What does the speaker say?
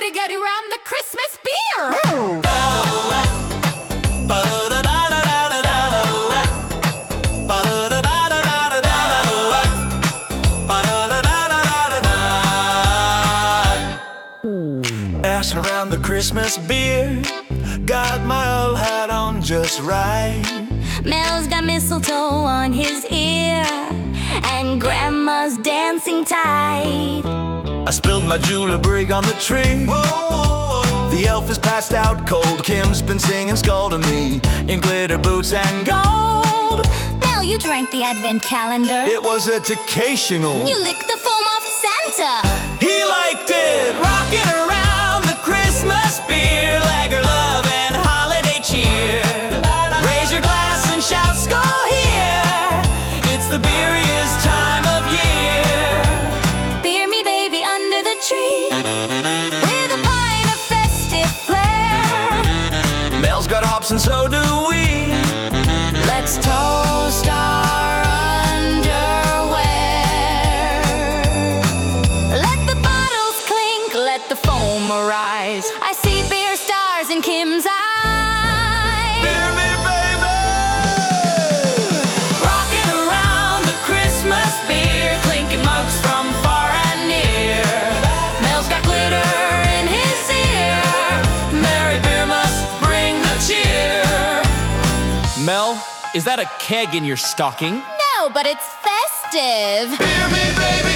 goody round the Christmas beer. Ass around the Christmas beer, got my old hat on just right. Mel's got mistletoe on his ear, and Grandma's dancing tight. I spilled my Julia brig on the tree. Whoa. The elf is passed out cold. Kim's been singing Skull to me in glitter boots and gold. Mel, you drank the advent calendar. It was educational. You licked the foam off Santa. He liked it, rocking around the Christmas beer, lager love and holiday cheer. Raise your glass and shout Skull here. It's the beeriest time of year. Beer me baby under the tree, with a pint of festive flair. Mel's got hops and so do we. Let's toast our underwear. Let the bottles clink, let the foam arise. I see beer stars in Kim's eyes. Beer me, baby! Rocking around the Christmas beer, clinking mugs from far and near. Mel's got glitter in his ear. Merry beer must bring the cheer. Mel, is that a keg in your stocking? No, but it's festive. Beer me, baby!